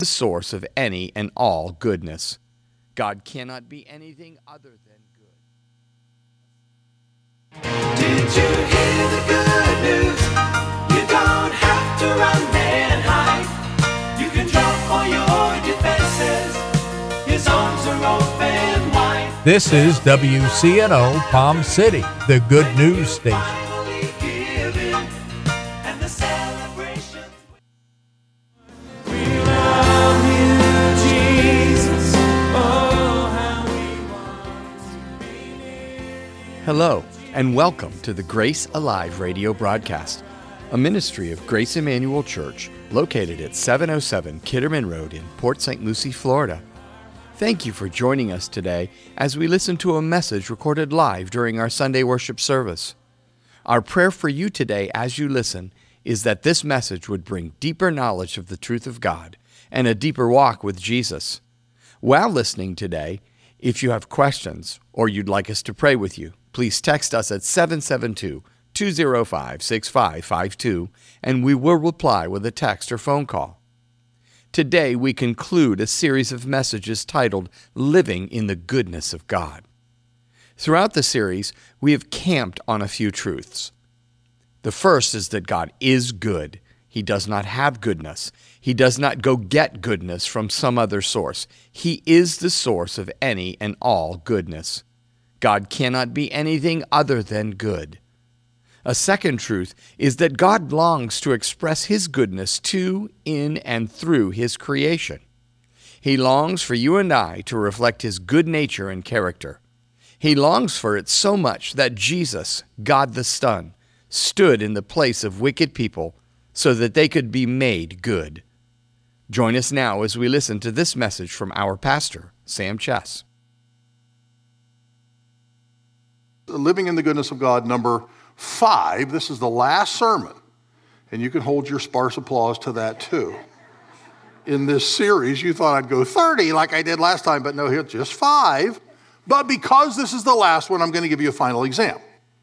the source of any and all goodness. God cannot be anything other than good. Did you hear the good news? You don't have to run and hide. You can drop all your defenses. His arms are open wide. This is WCNO Palm City, the good news station. Hello, and welcome to the Grace Alive radio broadcast, a ministry of Grace Emmanuel Church located at 707 Kitterman Road in Port St. Lucie, Florida. Thank you for joining us today as we listen to a message recorded live during our Sunday worship service. Our prayer for you today as you listen is that this message would bring deeper knowledge of the truth of God and a deeper walk with Jesus. While listening today, if you have questions or you'd like us to pray with you, please text us at 772-205-6552, and we will reply with a text or phone call. Today, we conclude a series of messages titled Living in the Goodness of God. Throughout the series, we have camped on a few truths. The first is that God is good. He does not have goodness. He does not go get goodness from some other source. He is the source of any and all goodness. God cannot be anything other than good. A second truth is that God longs to express His goodness to, in, and through His creation. He longs for you and I to reflect His good nature and character. He longs for it so much that Jesus, God the Son, stood in the place of wicked people so that they could be made good. Join us now as we listen to this message from our pastor, Sam Chess. Living in the Goodness of God, number 5. This is the last sermon, and you can hold your sparse applause to that too. In this series, you thought I'd go 30 like I did last time, but no, here just 5. But because this is the last one, I'm going to give you a final exam.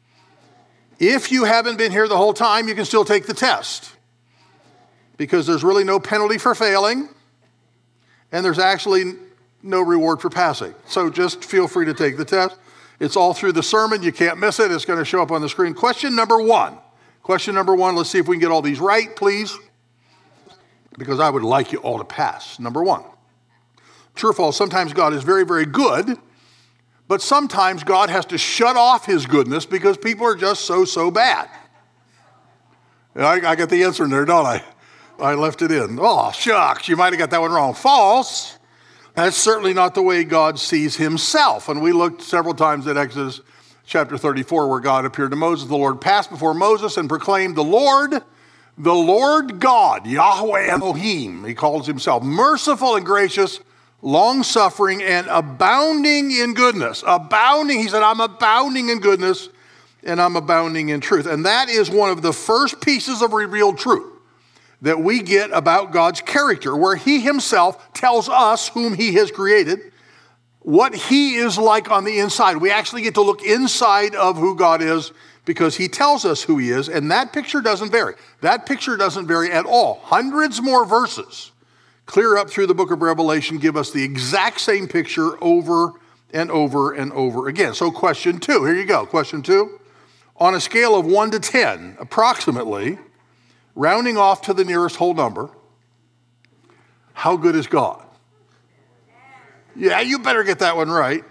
If you haven't been here the whole time, you can still take the test, because there's really no penalty for failing, and there's actually no reward for passing. So just feel free to take the test. It's all through the sermon. You can't miss it. It's going to show up on the screen. Question number 1. Question number 1. Let's see if we can get all these right, please, because I would like you all to pass. Number 1. True or false, sometimes God is very, very good, but sometimes God has to shut off His goodness because people are just so bad. And I got the answer in there, don't I? I left it in. Oh, shucks, you might have got that one wrong. False. That's certainly not the way God sees Himself. And we looked several times at Exodus chapter 34, where God appeared to Moses. The Lord passed before Moses and proclaimed, the Lord God, Yahweh Elohim, He calls Himself, merciful and gracious, long-suffering, and abounding in goodness. Abounding, He said, I'm abounding in goodness, and I'm abounding in truth. And that is one of the first pieces of revealed truth that we get about God's character, where He Himself tells us whom He has created, what He is like on the inside. We actually get to look inside of who God is because He tells us who He is, and that picture doesn't vary. That picture doesn't vary at all. Hundreds more verses clear up through the book of Revelation give us the exact same picture over and over and over again. So question 2, here you go. Question 2, on a scale of 1 to 10, approximately, rounding off to the nearest whole number, how good is God? Yeah, you better get that one right.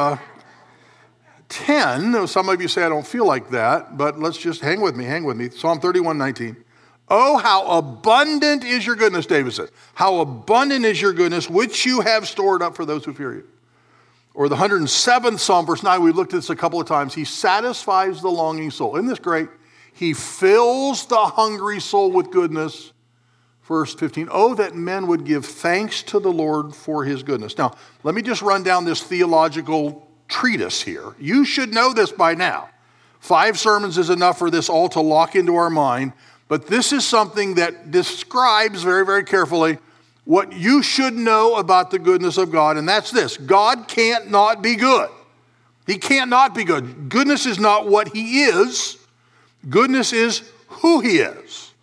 10, some of you say I don't feel like that, but let's just hang with me. Psalm 31:19. Oh, how abundant is your goodness, David said. How abundant is your goodness, which you have stored up for those who fear you. Or the 107th Psalm, verse 9, we've looked at this a couple of times. He satisfies the longing soul. Isn't this great? He fills the hungry soul with goodness. Verse 15, oh, that men would give thanks to the Lord for His goodness. Now, let me just run down this theological treatise here. You should know this by now. 5 sermons is enough for this all to lock into our mind, but this is something that describes very, very carefully what you should know about the goodness of God, and that's this. God can't not be good. He can't not be good. Goodness is not what He is. Goodness is who He is.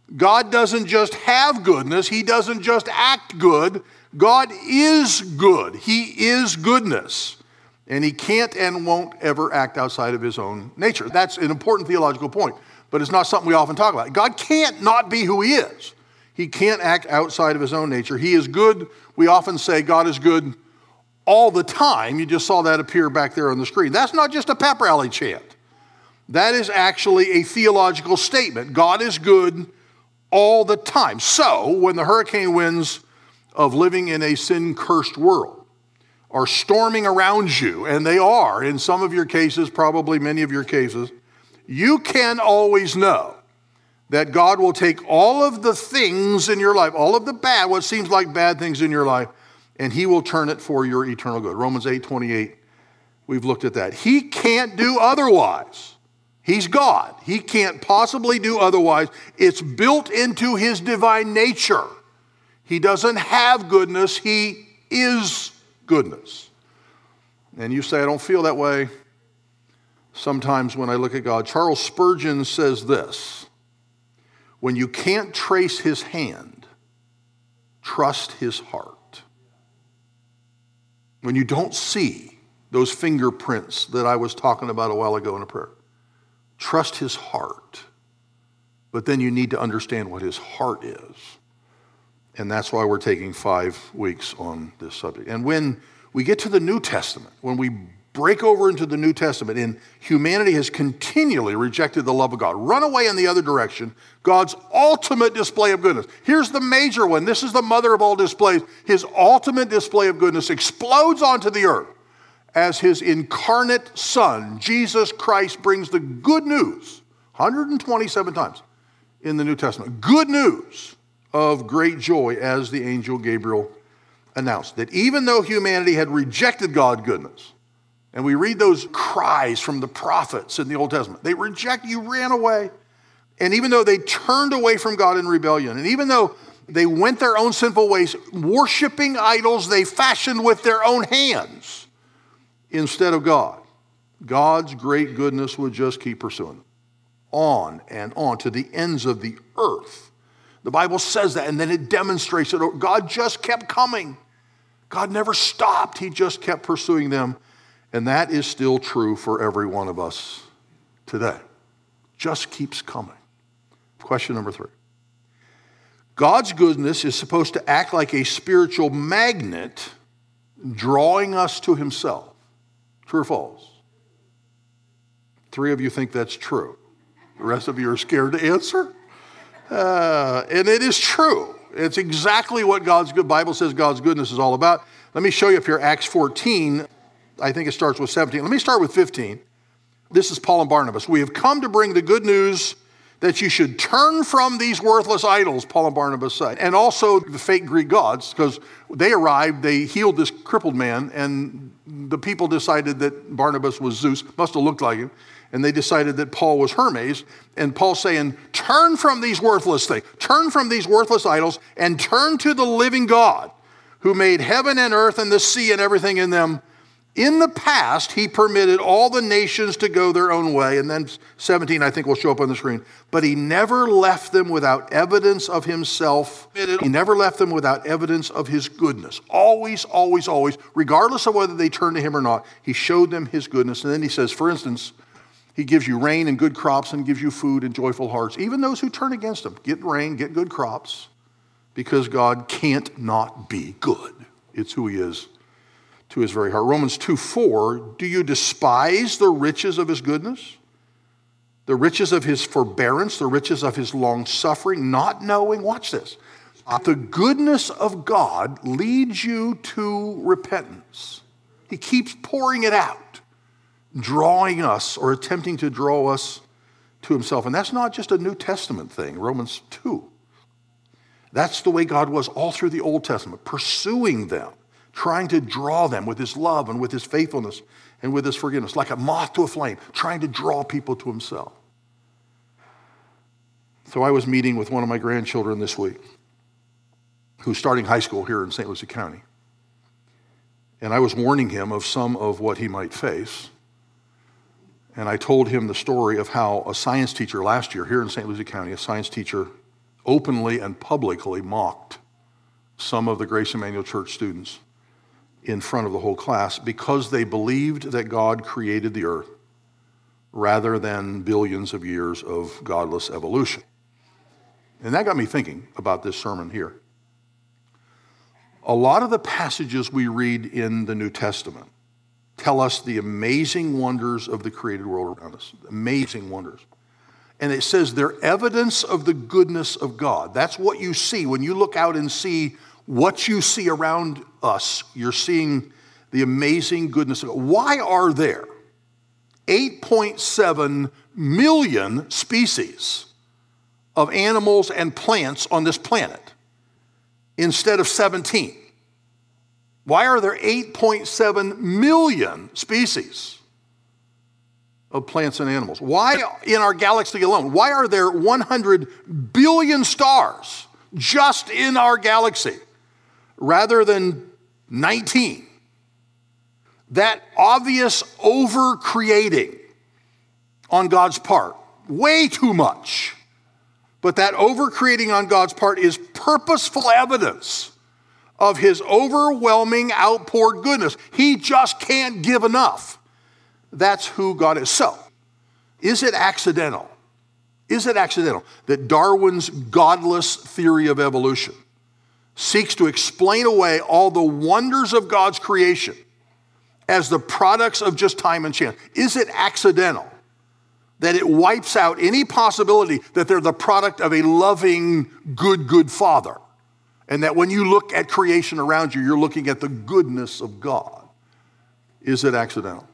God doesn't just have goodness. He doesn't just act good. God is good. He is goodness. And he can't and won't ever act outside of his own nature. That's an important theological point, but it's not something we often talk about. God can't not be who he is. He can't act outside of his own nature. He is good. We often say God is good all the time. You just saw that appear back there on the screen. That's not just a pep rally chant. That is actually a theological statement. God is good all the time. So when the hurricane winds of living in a sin-cursed world are storming around you, and they are in some of your cases, probably many of your cases, you can always know that God will take all of the things in your life, all of the bad, what seems like bad things in your life, and he will turn it for your eternal good. Romans 8:28, we've looked at that. He can't do otherwise. He's God. He can't possibly do otherwise. It's built into his divine nature. He doesn't have goodness. He is goodness. And you say, I don't feel that way sometimes when I look at God. Charles Spurgeon says this: when you can't trace his hand, trust his heart. When you don't see those fingerprints that I was talking about a while ago in a prayer, trust his heart. But then you need to understand what his heart is. And that's why we're taking 5 weeks on this subject. And when we get to the New Testament, when we break over into the New Testament, and humanity has continually rejected the love of God, run away in the other direction, God's ultimate display of goodness. Here's the major one. This is the mother of all displays. His ultimate display of goodness explodes onto the earth as his incarnate Son, Jesus Christ, brings the good news 127 times in the New Testament. Good news of great joy, as the angel Gabriel announced, that even though humanity had rejected God's goodness, and we read those cries from the prophets in the Old Testament, they reject, you ran away. And even though they turned away from God in rebellion, and even though they went their own sinful ways, worshiping idols they fashioned with their own hands instead of God, God's great goodness would just keep pursuing them on and on to the ends of the earth. The Bible says that, and then it demonstrates that God just kept coming. God never stopped. He just kept pursuing them. And that is still true for every one of us today. Just keeps coming. Question number 3. God's goodness is supposed to act like a spiritual magnet, drawing us to himself. True or false? 3 of you think that's true. The rest of you are scared to answer? And it is true. It's exactly what God's good Bible says God's goodness is all about. Let me show you up here, Acts 14. I think it starts with 17. Let me start with 15. This is Paul and Barnabas. We have come to bring the good news that you should turn from these worthless idols, Paul and Barnabas said, and also the fake Greek gods, because they arrived, they healed this crippled man, and the people decided that Barnabas was Zeus, must have looked like him, and they decided that Paul was Hermes, and Paul's saying, turn from these worthless things, turn from these worthless idols, and turn to the living God, who made heaven and earth and the sea and everything in them. In the past, he permitted all the nations to go their own way. And then 17, I think, will show up on the screen. But he never left them without evidence of himself. He never left them without evidence of his goodness. Always, always, always, regardless of whether they turned to him or not, he showed them his goodness. And then he says, for instance, he gives you rain and good crops and gives you food and joyful hearts. Even those who turn against him, get rain, get good crops, because God can't not be good. It's who he is to his very heart. Romans 2:4, do you despise the riches of his goodness, the riches of his forbearance, the riches of his long suffering, not knowing, watch this, the goodness of God leads you to repentance. He keeps pouring it out, drawing us or attempting to draw us to himself. And that's not just a New Testament thing, Romans 2. That's the way God was all through the Old Testament, pursuing them, trying to draw them with his love and with his faithfulness and with his forgiveness, like a moth to a flame, trying to draw people to himself. So I was meeting with one of my grandchildren this week, who's starting high school here in St. Lucie County. And I was warning him of some of what he might face. And I told him the story of how a science teacher last year here in St. Lucie County, a science teacher openly and publicly mocked some of the Grace Emmanuel Church students in front of the whole class because they believed that God created the earth rather than billions of years of godless evolution. And that got me thinking about this sermon here. A lot of the passages we read in the New Testament tell us the amazing wonders of the created world around us, amazing wonders. And it says they're evidence of the goodness of God. That's what you see. When you look out and see what you see around us, you're seeing the amazing goodness of God. Why are there 8.7 million species of animals and plants on this planet instead of 17? Why are there 8.7 million species of plants and animals? Why in our galaxy alone? Why are there 100 billion stars just in our galaxy rather than 19? That obvious over-creating on God's part, way too much. But that over-creating on God's part is purposeful evidence of his overwhelming outpoured goodness. He just can't give enough. That's who God is. So, is it accidental? Is it accidental that Darwin's godless theory of evolution seeks to explain away all the wonders of God's creation as the products of just time and chance? Is it accidental that it wipes out any possibility that they're the product of a loving, good Father? And that when you look at creation around you, you're looking at the goodness of God. Is it accidental?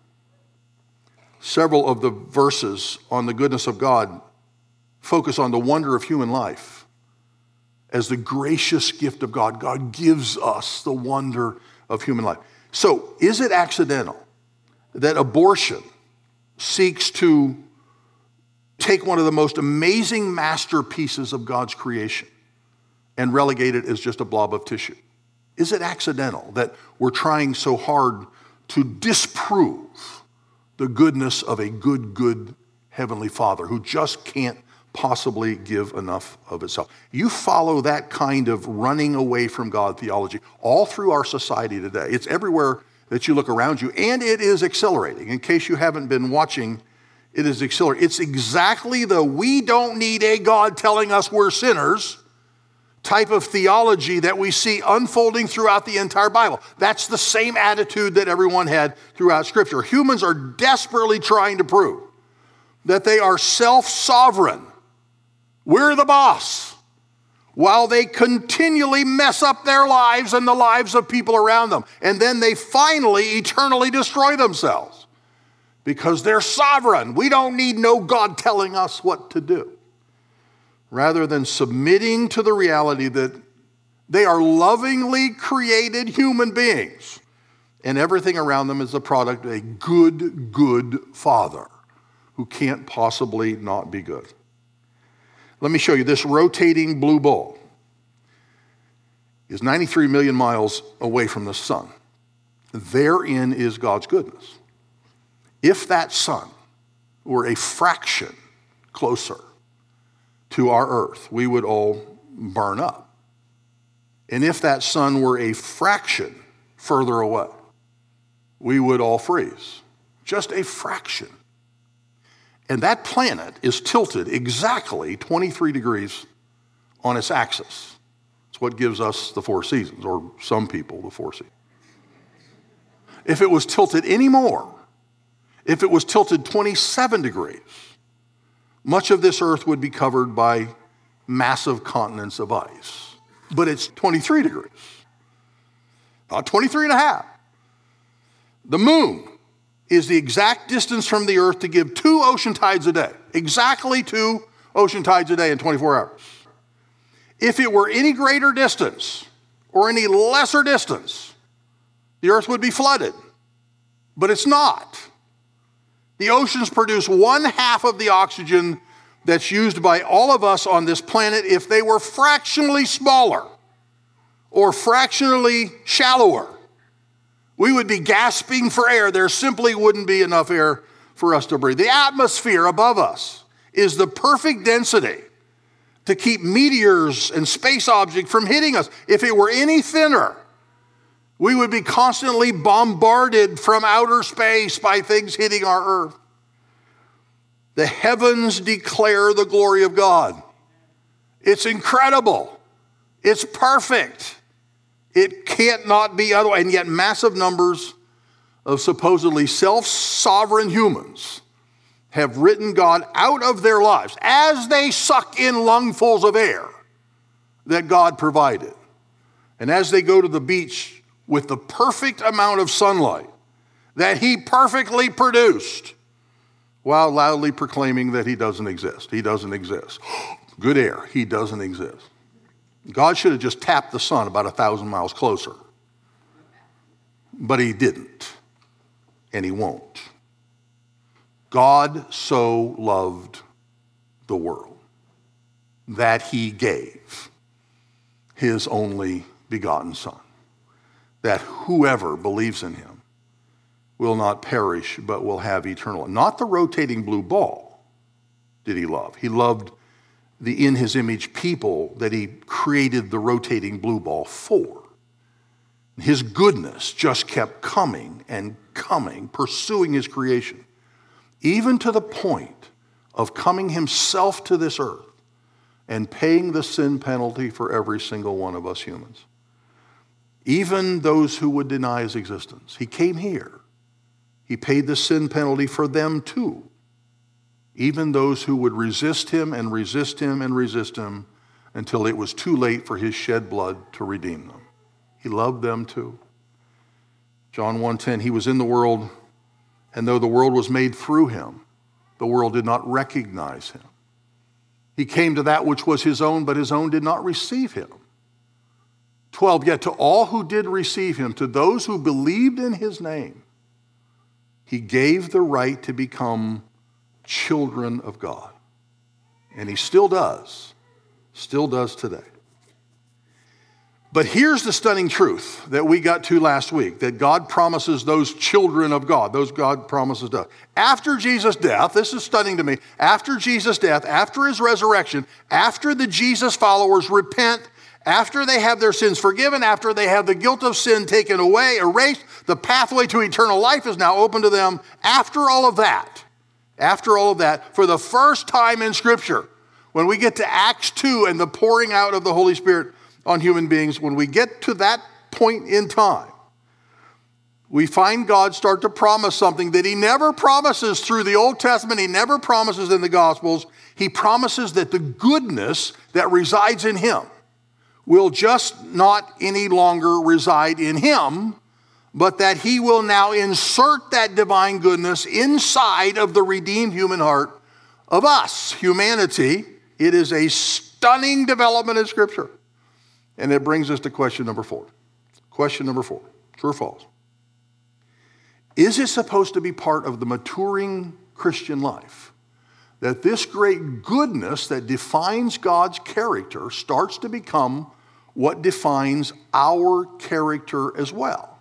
Several of the verses on the goodness of God focus on the wonder of human life as the gracious gift of God. God gives us the wonder of human life. So, is it accidental that abortion seeks to take one of the most amazing masterpieces of God's creation and relegate it as just a blob of tissue? Is it accidental that we're trying so hard to disprove the goodness of a good Heavenly Father who just can't possibly give enough of itself? You follow that kind of running away from God theology all through our society today. It's everywhere that you look around you, and it is accelerating. In case you haven't been watching, it is accelerating. It's exactly the we don't need a God telling us we're sinners type of theology that we see unfolding throughout the entire Bible. That's the same attitude that everyone had throughout Scripture. Humans are desperately trying to prove that they are self-sovereign. We're the boss, while they continually mess up their lives and the lives of people around them. And then they finally eternally destroy themselves because they're sovereign. We don't need no God telling us what to do. Rather than submitting to the reality that they are lovingly created human beings and everything around them is the product of a good Father who can't possibly not be good. Let me show you. This rotating blue ball is 93 million miles away from the sun. Therein is God's goodness. If that sun were a fraction closer to our earth, we would all burn up. And if that sun were a fraction further away, we would all freeze. Just a fraction. And that planet is tilted exactly 23 degrees on its axis. It's what gives us the four seasons, or some people the four seasons. If it was tilted any more, if it was tilted 27 degrees, much of this earth would be covered by massive continents of ice. But it's 23 degrees, not 23 and a half. The moon is the exact distance from the earth to give 2 ocean tides a day. Exactly 2 ocean tides a day in 24 hours. If it were any greater distance or any lesser distance, the earth would be flooded. But it's not. The oceans produce 1/2 of the oxygen that's used by all of us on this planet. If they were fractionally smaller or fractionally shallower, we would be gasping for air. There simply wouldn't be enough air for us to breathe. The atmosphere above us is the perfect density to keep meteors and space objects from hitting us. If it were any thinner, we would be constantly bombarded from outer space by things hitting our earth. The heavens declare the glory of God. It's incredible. It's perfect. It can't not be otherwise. And yet massive numbers of supposedly self-sovereign humans have written God out of their lives as they suck in lungfuls of air that God provided. And as they go to the beach with the perfect amount of sunlight that he perfectly produced, while loudly proclaiming that he doesn't exist. He doesn't exist. Good air, he doesn't exist. God should have just tapped the sun about 1,000 miles closer. But he didn't, and he won't. God so loved the world that he gave his only begotten Son, that whoever believes in him will not perish, but will have eternal life. Not the rotating blue ball did he love. He loved the in his image people that he created the rotating blue ball for. His goodness just kept coming and coming, pursuing his creation, even to the point of coming himself to this earth and paying the sin penalty for every single one of us humans. Even those who would deny his existence. He came here. He paid the sin penalty for them too. Even those who would resist him and resist him and resist him until it was too late for his shed blood to redeem them. He loved them too. John 1:10, he was in the world, and though the world was made through him, the world did not recognize him. He came to that which was his own, but his own did not receive him. 12, yet to all who did receive him, to those who believed in his name, he gave the right to become children of God. And he still does today. But here's the stunning truth that we got to last week, that God promises those children of God, those God promises to us. After Jesus' death, this is stunning to me, after Jesus' death, after his resurrection, after the Jesus followers repent, after they have their sins forgiven, after they have the guilt of sin taken away, erased, the pathway to eternal life is now open to them. After all of that, for the first time in Scripture, when we get to Acts 2 and the pouring out of the Holy Spirit on human beings, when we get to that point in time, we find God start to promise something that he never promises through the Old Testament, he never promises in the Gospels. He promises that the goodness that resides in him will just not any longer reside in him, but that he will now insert that divine goodness inside of the redeemed human heart of us, humanity. It is a stunning development in Scripture. And it brings us to question number 4. Question number 4, true or false? Is it supposed to be part of the maturing Christian life that this great goodness that defines God's character starts to become what defines our character as well?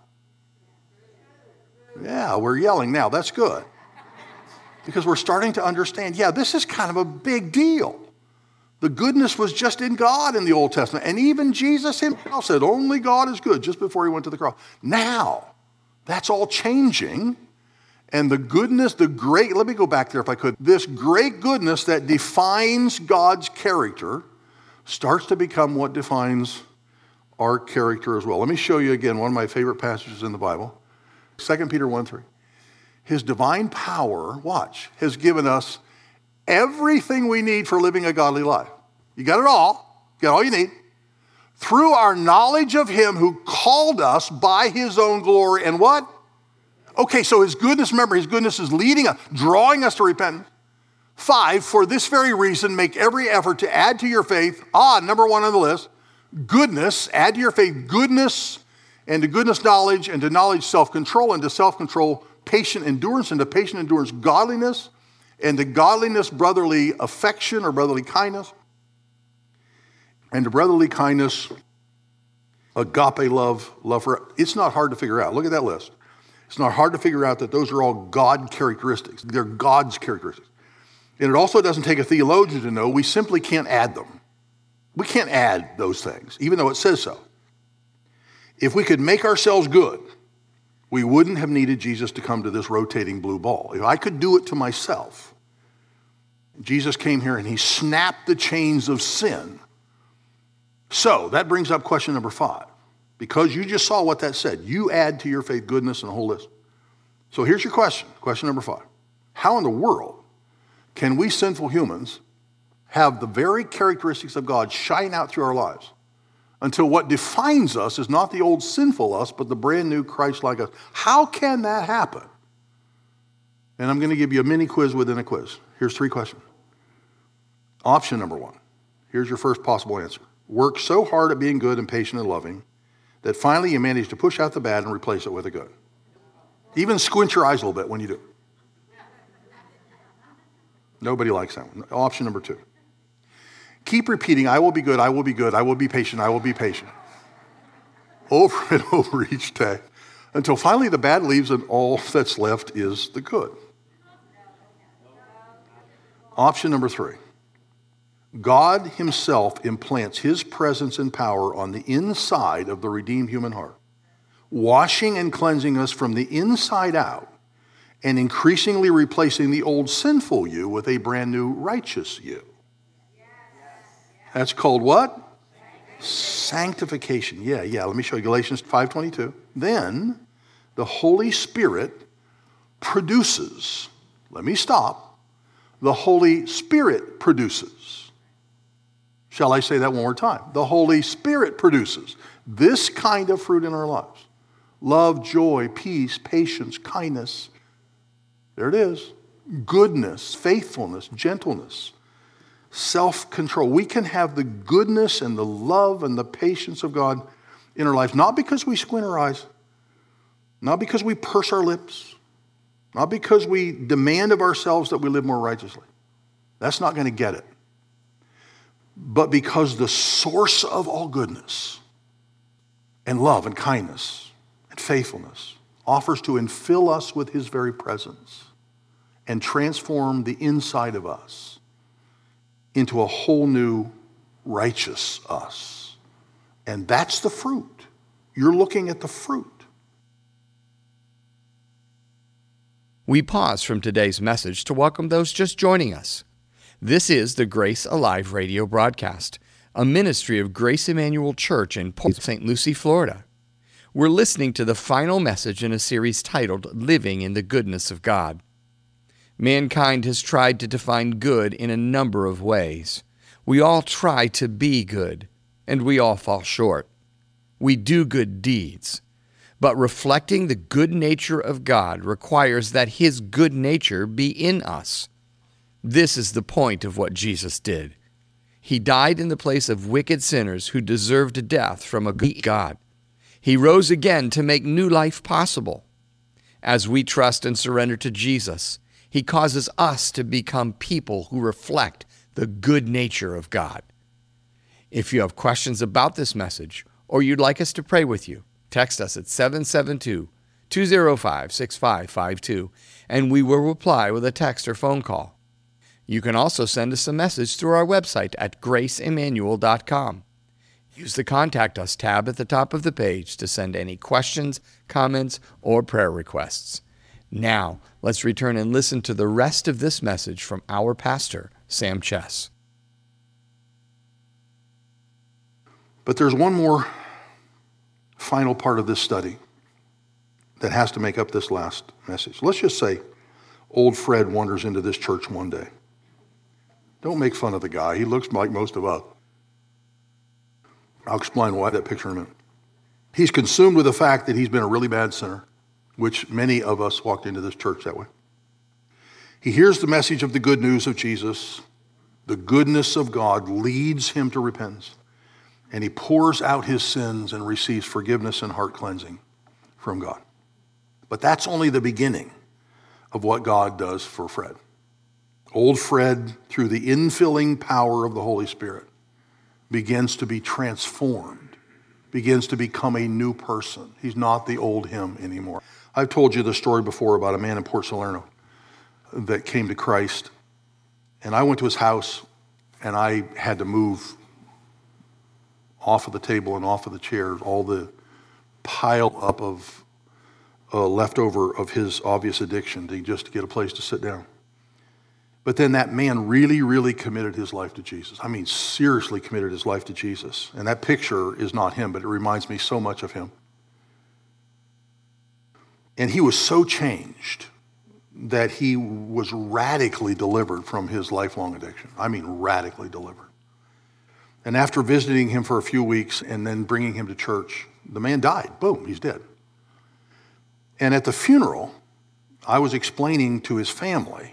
Yeah, we're yelling now. That's good. Because we're starting to understand, this is kind of a big deal. The goodness was just in God in the Old Testament. And even Jesus himself said, only God is good, just before he went to the cross. Now, that's all changing. And the goodness, let me go back there if I could. This great goodness that defines God's character starts to become what defines our character as well. Let me show you again one of my favorite passages in the Bible. 2 Peter 1:3. His divine power, watch, has given us everything we need for living a godly life. You got it all. You got all you need. Through our knowledge of him who called us by his own glory and what? Okay, so his goodness, remember, his goodness is leading us, drawing us to repentance. 5, for this very reason, make every effort to add to your faith, number 1 on the list, goodness, add to your faith goodness, and to goodness knowledge, and to knowledge self-control, and to self-control patient endurance, and to patient endurance godliness, and to godliness brotherly affection or brotherly kindness, and to brotherly kindness agape love for. It's not hard to figure out. Look at that list. It's not hard to figure out that those are all God characteristics. They're God's characteristics. And it also doesn't take a theologian to know we simply can't add them. We can't add those things, even though it says so. If we could make ourselves good, we wouldn't have needed Jesus to come to this rotating blue ball. If I could do it to myself, Jesus came here and he snapped the chains of sin. So that brings up question number 5. Because you just saw what that said. You add to your faith goodness and a whole list. So here's your question. Question number 5. How in the world can we sinful humans have the very characteristics of God shine out through our lives until what defines us is not the old sinful us, but the brand new Christ-like us? How can that happen? And I'm going to give you a mini quiz within a quiz. Here's 3 questions. Option number 1. Here's your first possible answer. Work so hard at being good and patient and loving that finally you manage to push out the bad and replace it with a good. Even squint your eyes a little bit when you do. Nobody likes that one. Option number 2. Keep repeating, I will be good, I will be good, I will be patient, I will be patient. Over and over each day until finally the bad leaves and all that's left is the good. Option number 3. God himself implants his presence and power on the inside of the redeemed human heart, washing and cleansing us from the inside out and increasingly replacing the old sinful you with a brand new righteous you. That's called what? Sanctification. Yeah. Let me show you Galatians 5:22. Then the Holy Spirit produces. Let me stop. The Holy Spirit produces. Shall I say that one more time? The Holy Spirit produces this kind of fruit in our lives. Love, joy, peace, patience, kindness. There it is. Goodness, faithfulness, gentleness, self-control. We can have the goodness and the love and the patience of God in our lives, not because we squint our eyes, not because we purse our lips, not because we demand of ourselves that we live more righteously. That's not going to get it. But because the source of all goodness and love and kindness and faithfulness offers to infill us with his very presence and transform the inside of us into a whole new righteous us. And that's the fruit. You're looking at the fruit. We pause from today's message to welcome those just joining us. This is the Grace Alive radio broadcast, a ministry of Grace Emmanuel Church in Port St. Lucie, Florida. We're listening to the final message in a series titled Living in the Goodness of God. Mankind has tried to define good in a number of ways. We all try to be good, and we all fall short. We do good deeds, but reflecting the good nature of God requires that his good nature be in us. This is the point of what Jesus did. He died in the place of wicked sinners who deserved death from a good God. He rose again to make new life possible. As we trust and surrender to Jesus, he causes us to become people who reflect the good nature of God. If you have questions about this message or you'd like us to pray with you, text us at 772-205-6552 and we will reply with a text or phone call. You can also send us a message through our website at graceemmanuel.com. Use the Contact Us tab at the top of the page to send any questions, comments, or prayer requests. Now, let's return and listen to the rest of this message from our pastor, Sam Chess. But there's one more final part of this study that has to make up this last message. Let's just say old Fred wanders into this church one day. Don't make fun of the guy. He looks like most of us. I'll explain why that picture in a minute. He's consumed with the fact that he's been a really bad sinner, which many of us walked into this church that way. He hears the message of the good news of Jesus. The goodness of God leads him to repentance, and he pours out his sins and receives forgiveness and heart cleansing from God. But that's only the beginning of what God does for Fred. Old Fred, through the infilling power of the Holy Spirit, begins to be transformed, begins to become a new person. He's not the old him anymore. I've told you the story before about a man in Port Salerno that came to Christ, and I went to his house, and I had to move off of the table and off of the chairs, all the pile up of leftover of his obvious addiction just to get a place to sit down. But then that man really, really committed his life to Jesus. I mean, seriously committed his life to Jesus. And that picture is not him, but it reminds me so much of him. And he was so changed that he was radically delivered from his lifelong addiction. I mean, radically delivered. And after visiting him for a few weeks and then bringing him to church, the man died. Boom, he's dead. And at the funeral, I was explaining to his family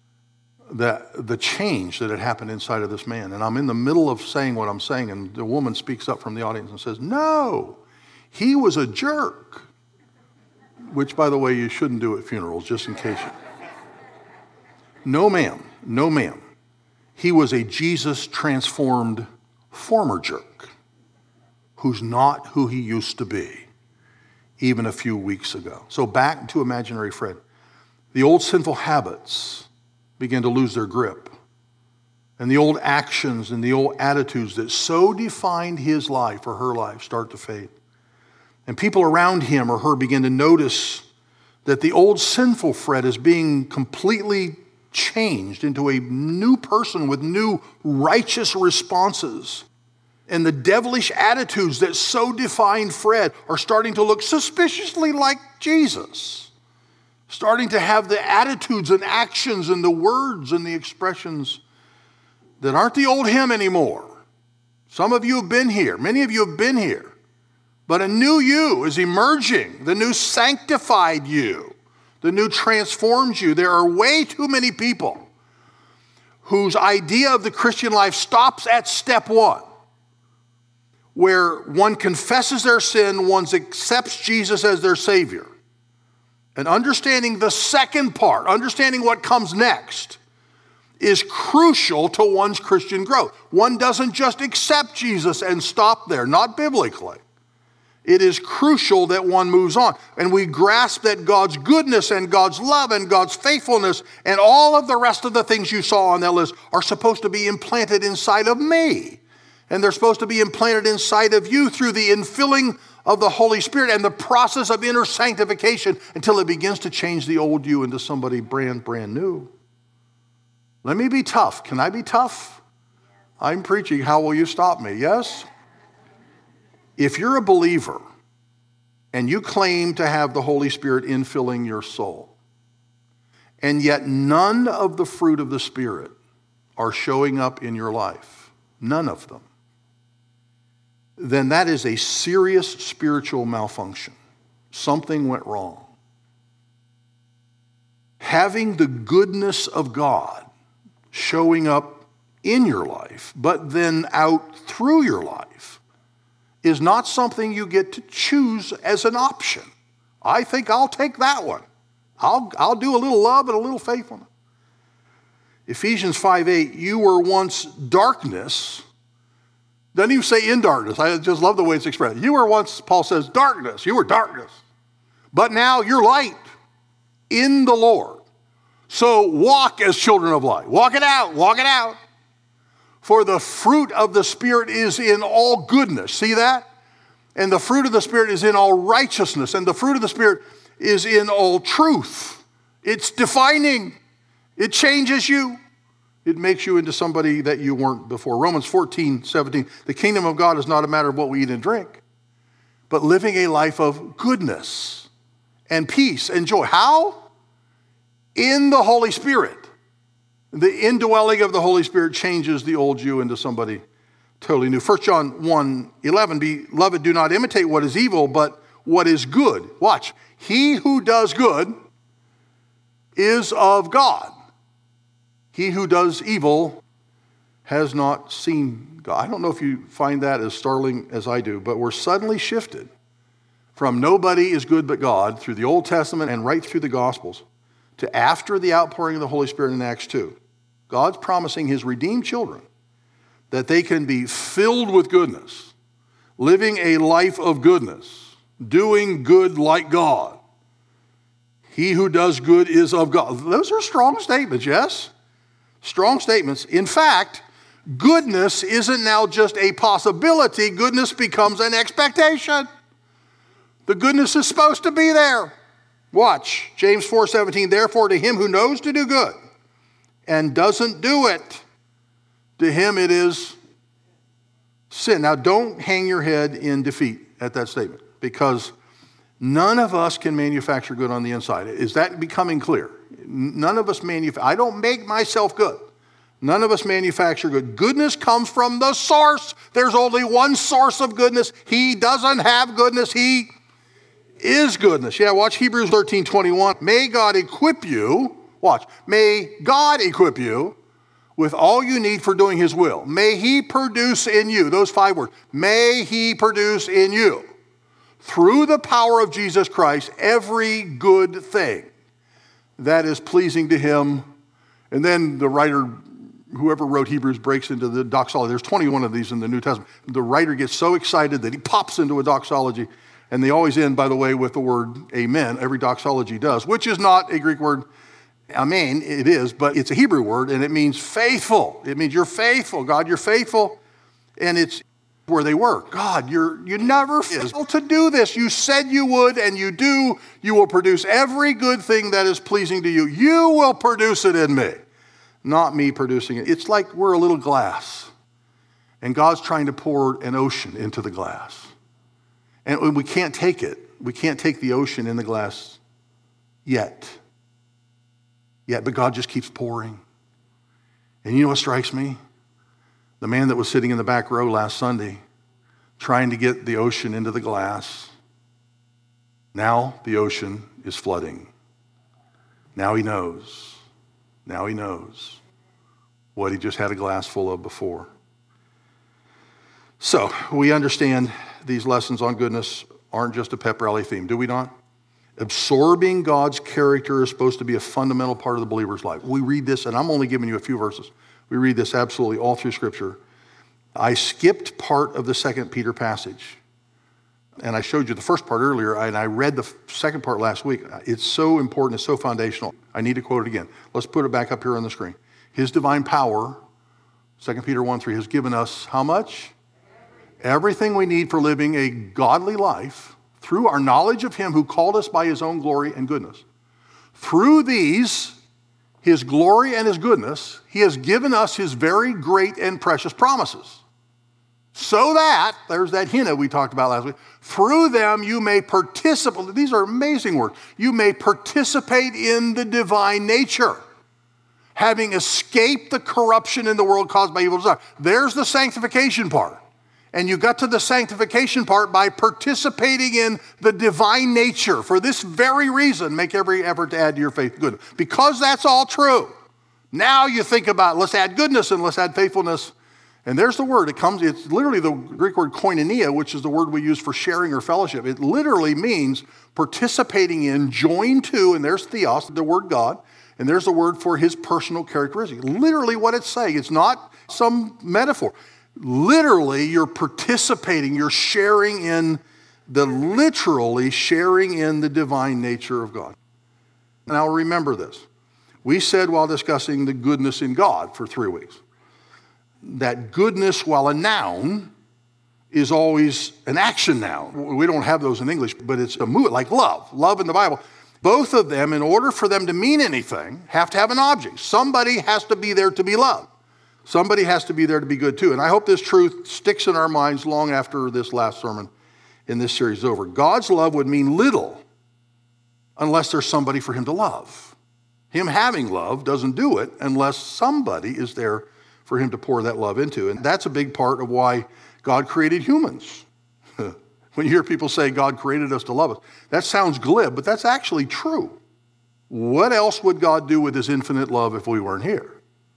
the change that had happened inside of this man. And I'm in the middle of saying what I'm saying, and the woman speaks up from the audience and says, "No, he was a jerk." Which, by the way, you shouldn't do at funerals, just in case you... No, ma'am. No, ma'am. He was a Jesus-transformed former jerk who's not who he used to be even a few weeks ago. So back to imaginary Fred. The old sinful habits begin to lose their grip. And the old actions and the old attitudes that so defined his life or her life start to fade. And people around him or her begin to notice that the old sinful Fred is being completely changed into a new person with new righteous responses. And the devilish attitudes that so defined Fred are starting to look suspiciously like Jesus. Starting to have the attitudes and actions and the words and the expressions that aren't the old him anymore. Some of you have been here. Many of you have been here. But a new you is emerging, the new sanctified you, the new transformed you. There are way too many people whose idea of the Christian life stops at step one, where one confesses their sin, one accepts Jesus as their Savior. And understanding the second part, understanding what comes next, is crucial to one's Christian growth. One doesn't just accept Jesus and stop there, not biblically. It is crucial that one moves on. And we grasp that God's goodness and God's love and God's faithfulness and all of the rest of the things you saw on that list are supposed to be implanted inside of me. And they're supposed to be implanted inside of you through the infilling of the Holy Spirit and the process of inner sanctification until it begins to change the old you into somebody brand new. Let me be tough. Can I be tough? I'm preaching. How will you stop me? Yes? If you're a believer and you claim to have the Holy Spirit infilling your soul, and yet none of the fruit of the Spirit are showing up in your life, none of them, then that is a serious spiritual malfunction. Something went wrong. Having the goodness of God showing up in your life, but then out through your life, is not something you get to choose as an option. I think I'll take that one. I'll do a little love and a little faithfulness. Ephesians 5:8, you were once darkness. Doesn't even say in darkness. I just love the way it's expressed. You were once, Paul says, darkness. You were darkness. But now you're light in the Lord. So walk as children of light. Walk it out. Walk it out. For the fruit of the Spirit is in all goodness. See that? And the fruit of the Spirit is in all righteousness. And the fruit of the Spirit is in all truth. It's defining. It changes you. It makes you into somebody that you weren't before. Romans 14:17. The kingdom of God is not a matter of what we eat and drink, but living a life of goodness and peace and joy. How? In the Holy Spirit. The indwelling of the Holy Spirit changes the old you into somebody totally new. 1 John 1:11, beloved, do not imitate what is evil, but what is good. Watch. He who does good is of God. He who does evil has not seen God. I don't know if you find that as startling as I do, but we're suddenly shifted from nobody is good but God through the Old Testament and right through the Gospels to after the outpouring of the Holy Spirit in Acts 2. God's promising his redeemed children that they can be filled with goodness, living a life of goodness, doing good like God. He who does good is of God. Those are strong statements, yes? Strong statements. In fact, Goodness isn't now just a possibility. Goodness becomes an expectation. The goodness is supposed to be there. Watch, James 4:17, therefore to him who knows to do good and doesn't do it, to him it is sin. Now don't hang your head in defeat at that statement, because none of us can manufacture good on the inside. Is that becoming clear? None of us I don't make myself good. None of us manufacture good. Goodness comes from the source. There's only one source of goodness. He doesn't have goodness. He is goodness. Yeah, watch Hebrews 13:21. May God equip you, watch, may God equip you with all you need for doing his will. May he produce in you, those 5 words, may he produce in you, through the power of Jesus Christ, every good thing that is pleasing to him. And then the writer, whoever wrote Hebrews, breaks into the doxology. There's 21 of these in the New Testament. The writer gets so excited that he pops into a doxology. And they always end, by the way, with the word amen. Every doxology does, which is not a Greek word, amen. It is, but it's a Hebrew word, and it means faithful. It means you're faithful. God, you're faithful. And it's where they were. God, you never failed to do this. You said you would, and you do. You will produce every good thing that is pleasing to you. You will produce it in me, not me producing it. It's like we're a little glass, and God's trying to pour an ocean into the glass. And we can't take it. We can't take the ocean in the glass yet. But God just keeps pouring. And you know what strikes me? The man that was sitting in the back row last Sunday, trying to get the ocean into the glass, now the ocean is flooding. Now he knows. Now he knows what he just had a glass full of before. So we understand these lessons on goodness aren't just a pep rally theme, do we not? Absorbing God's character is supposed to be a fundamental part of the believer's life. We read this, and I'm only giving you a few verses. We read this absolutely all through Scripture. I skipped part of the 2 Peter passage, and I showed you the first part earlier, and I read the second part last week. It's so important, it's so foundational. I need to quote it again. Let's put it back up here on the screen. His divine power, 2 Peter 1:3, has given us how much? Everything we need for living a godly life through our knowledge of him who called us by his own glory and goodness. Through these, his glory and his goodness, he has given us his very great and precious promises. So that, there's that hina we talked about last week, through them you may participate, these are amazing words, you may participate in the divine nature, having escaped the corruption in the world caused by evil desire. There's the sanctification part. And you got to the sanctification part by participating in the divine nature. For this very reason, make every effort to add to your faith goodness. Because that's all true. Now you think about, let's add goodness and let's add faithfulness. And there's the word. It's literally the Greek word koinonia, which is the word we use for sharing or fellowship. It literally means participating in, join to, and there's theos, the word God, and there's the word for his personal characteristic. Literally what it's saying. It's not some metaphor. Literally, you're participating, you're sharing in literally sharing in the divine nature of God. Now remember this. We said while discussing the goodness in God for 3 weeks, that goodness, while a noun, is always an action noun. We don't have those in English, but it's a mood, like love. Love in the Bible. Both of them, in order for them to mean anything, have to have an object. Somebody has to be there to be loved. Somebody has to be there to be good too. And I hope this truth sticks in our minds long after this last sermon in this series is over. God's love would mean little unless there's somebody for him to love. Him having love doesn't do it unless somebody is there for him to pour that love into. And that's a big part of why God created humans. When you hear people say God created us to love us, that sounds glib, but that's actually true. What else would God do with his infinite love if we weren't here?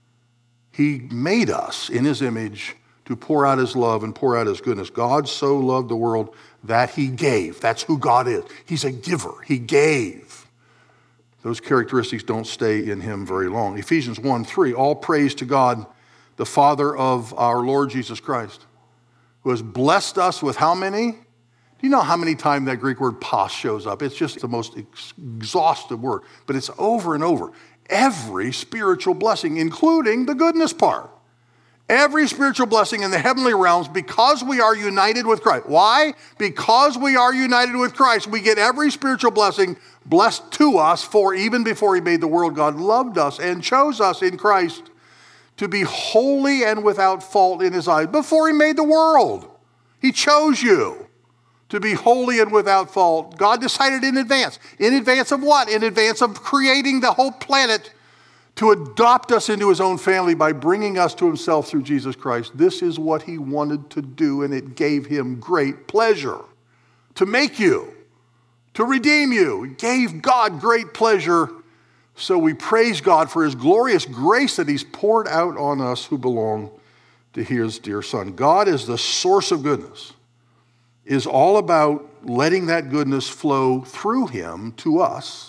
He made us in his image to pour out his love and pour out his goodness. God so loved the world that he gave. That's who God is. He's a giver. He gave. Those characteristics don't stay in him very long. Ephesians 1:3, all praise to God, the Father of our Lord Jesus Christ, who has blessed us with how many? Do you know how many times that Greek word pas shows up? It's just the most exhaustive word, but it's over and over. Every spiritual blessing, including the goodness part. Every spiritual blessing in the heavenly realms because we are united with Christ. Why? Because we are united with Christ, we get every spiritual blessing blessed to us, for even before he made the world, God loved us and chose us in Christ to be holy and without fault in his eyes. Before he made the world, he chose you to be holy and without fault. God decided in advance. In advance of what? In advance of creating the whole planet to adopt us into his own family by bringing us to himself through Jesus Christ. This is what he wanted to do, and it gave him great pleasure to make you, to redeem you. It gave God great pleasure. So we praise God for his glorious grace that he's poured out on us who belong to his dear Son. God is the source of goodness. It is all about letting that goodness flow through him to us.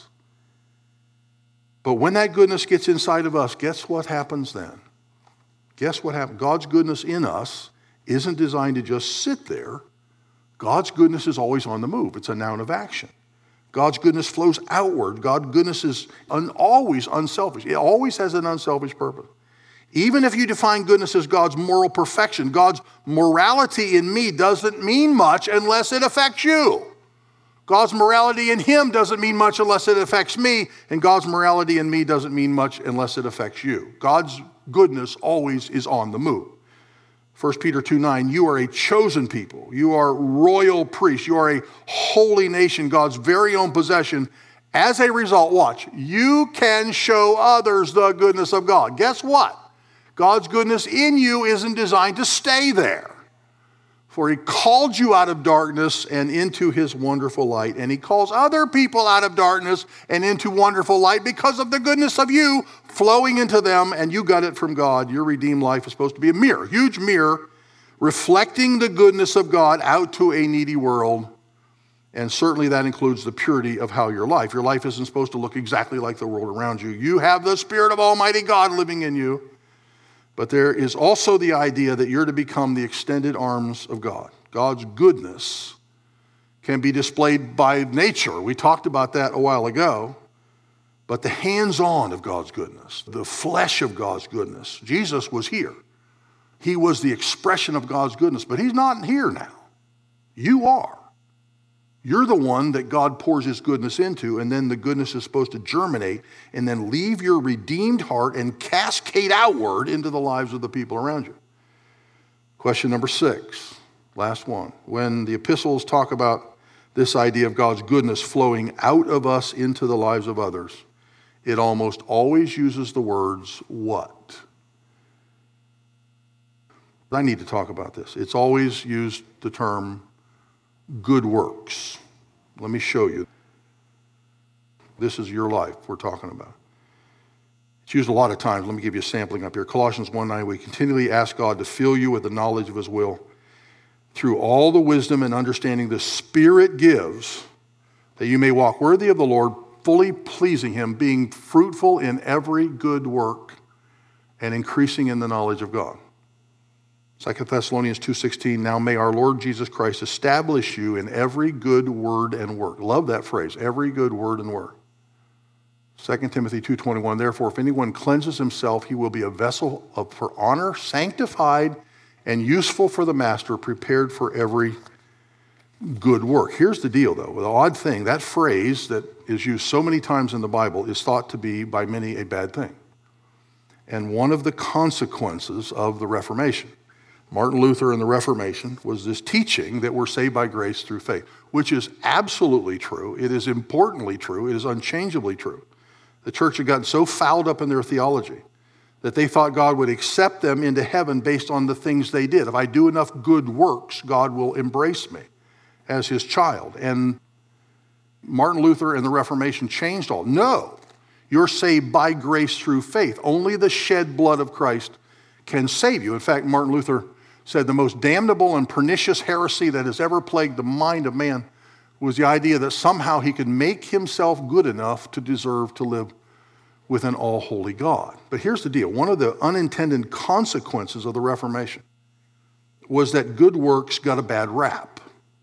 But when that goodness gets inside of us, guess what happens then? Guess what happens? God's goodness in us isn't designed to just sit there. God's goodness is always on the move. It's a noun of action. God's goodness flows outward. God's goodness is always unselfish. It always has an unselfish purpose. Even if you define goodness as God's moral perfection, God's morality in me doesn't mean much unless it affects you. God's morality in him doesn't mean much unless it affects me, and God's morality in me doesn't mean much unless it affects you. God's goodness always is on the move. 1 Peter 2:9, you are a chosen people. You are royal priests. You are a holy nation, God's very own possession. As a result, watch, you can show others the goodness of God. Guess what? God's goodness in you isn't designed to stay there. For he called you out of darkness and into his wonderful light. And he calls other people out of darkness and into wonderful light because of the goodness of you flowing into them. And you got it from God. Your redeemed life is supposed to be a mirror, huge mirror, reflecting the goodness of God out to a needy world. And certainly that includes the purity of how your life. Your life isn't supposed to look exactly like the world around you. You have the Spirit of Almighty God living in you. But there is also the idea that you're to become the extended arms of God. God's goodness can be displayed by nature. We talked about that a while ago. But the hands-on of God's goodness, the flesh of God's goodness. Jesus was here. He was the expression of God's goodness, but he's not here now. You are. You're the one that God pours his goodness into, and then the goodness is supposed to germinate and then leave your redeemed heart and cascade outward into the lives of the people around you. Question number 6, last one. When the epistles talk about this idea of God's goodness flowing out of us into the lives of others, it almost always uses the words, what? I need to talk about this. It's always used the term good works. Let me show you. This is your life we're talking about. It's used a lot of times. Let me give you a sampling up here. Colossians 1:9, we continually ask God to fill you with the knowledge of his will through all the wisdom and understanding the Spirit gives, that you may walk worthy of the Lord, fully pleasing him, being fruitful in every good work and increasing in the knowledge of God. 2 Thessalonians 2:16, now may our Lord Jesus Christ establish you in every good word and work. Love that phrase, every good word and work. 2 Timothy 2:21, therefore if anyone cleanses himself, he will be a vessel for honor, sanctified and useful for the master, prepared for every good work. Here's the deal though, the odd thing, that phrase that is used so many times in the Bible is thought to be by many a bad thing. And one of the consequences of the Reformation, Martin Luther and the Reformation, was this teaching that we're saved by grace through faith, which is absolutely true. It is importantly true. It is unchangeably true. The church had gotten so fouled up in their theology that they thought God would accept them into heaven based on the things they did. If I do enough good works, God will embrace me as his child. And Martin Luther and the Reformation changed all. No, you're saved by grace through faith. Only the shed blood of Christ can save you. In fact, Martin Luther said the most damnable and pernicious heresy that has ever plagued the mind of man was the idea that somehow he could make himself good enough to deserve to live with an all-holy God. But here's the deal. One of the unintended consequences of the Reformation was that good works got a bad rap.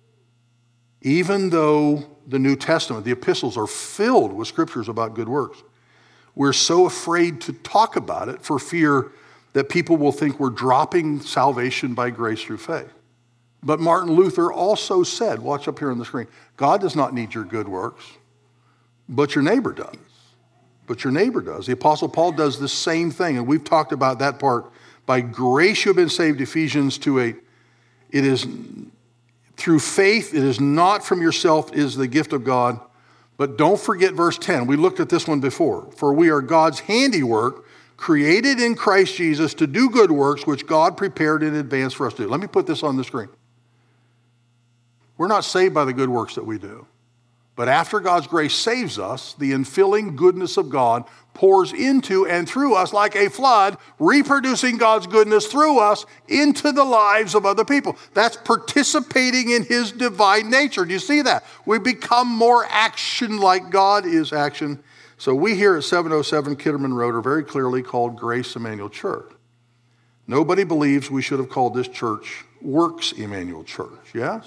Even though the New Testament, the epistles, are filled with scriptures about good works, we're so afraid to talk about it for fear that people will think we're dropping salvation by grace through faith. But Martin Luther also said, watch up here on the screen, God does not need your good works, but your neighbor does. But your neighbor does. The Apostle Paul does the same thing, and we've talked about that part. By grace you have been saved, Ephesians 2:8. It is through faith, it is not from yourself, it is the gift of God. But don't forget verse 10. We looked at this one before. For we are God's handiwork, created in Christ Jesus to do good works, which God prepared in advance for us to do. Let me put this on the screen. We're not saved by the good works that we do. But after God's grace saves us, the infilling goodness of God pours into and through us like a flood, reproducing God's goodness through us into the lives of other people. That's participating in his divine nature. Do you see that? We become more action like God is action. So we here at 707 Kitterman Road are very clearly called Grace Emmanuel Church. Nobody believes we should have called this church Works Emmanuel Church, yes?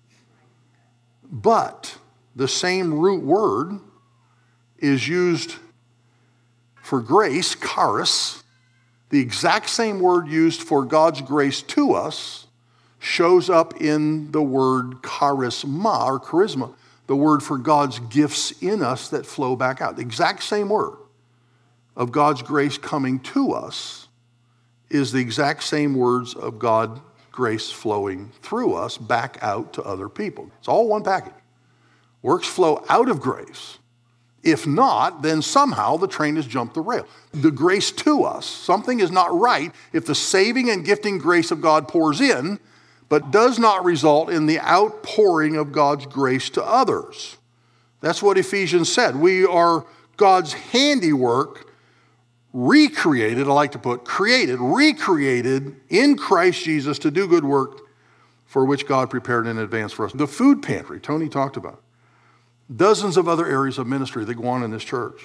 But the same root word is used for grace, charis. The exact same word used for God's grace to us shows up in the word charisma or charisma, the word for God's gifts in us that flow back out. The exact same word of God's grace coming to us is the exact same words of God's grace flowing through us back out to other people. It's all one package. Works flow out of grace. If not, then somehow the train has jumped the rail. The grace to us, something is not right if the saving and gifting grace of God pours in, but does not result in the outpouring of God's grace to others. That's what Ephesians said. We are God's handiwork, recreated, I like to put, recreated in Christ Jesus to do good work for which God prepared in advance for us. The food pantry, Tony talked about. Dozens of other areas of ministry that go on in this church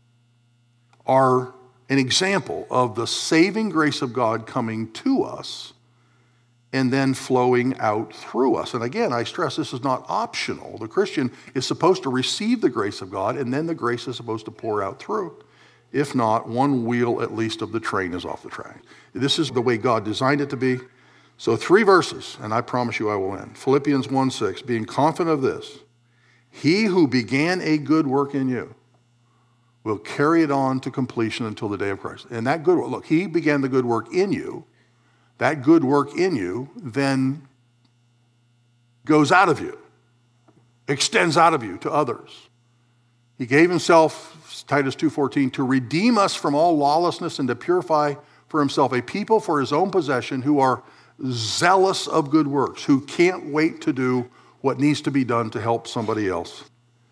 are an example of the saving grace of God coming to us and then flowing out through us. And again, I stress this is not optional. The Christian is supposed to receive the grace of God, and then the grace is supposed to pour out through. If not, one wheel at least of the train is off the track. This is the way God designed it to be. So 3 verses, and I promise you I will end. Philippians 1:6, being confident of this, he who began a good work in you will carry it on to completion until the day of Christ. And that good work, look, he began the good work in you. That good work in you then goes out of you, extends out of you to others. He gave himself, Titus 2:14, to redeem us from all lawlessness and to purify for himself a people for his own possession who are zealous of good works, who can't wait to do what needs to be done to help somebody else.